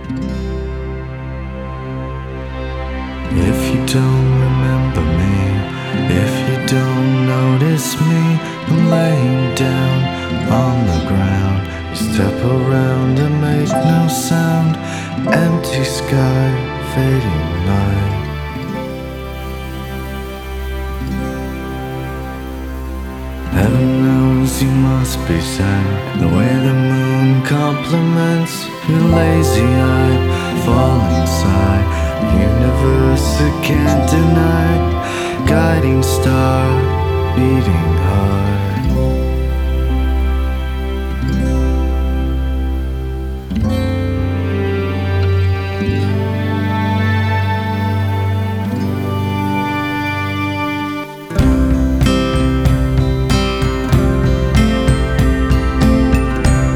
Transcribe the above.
If you don't remember me, if you don't notice me, I'm laying down on the ground. You step around and make no sound. Empty sky, fading light. Heaven knows you must be sad. The way the moon compliments your lazy-eyed falling side. Universe that can't deny, guiding star, beating heart.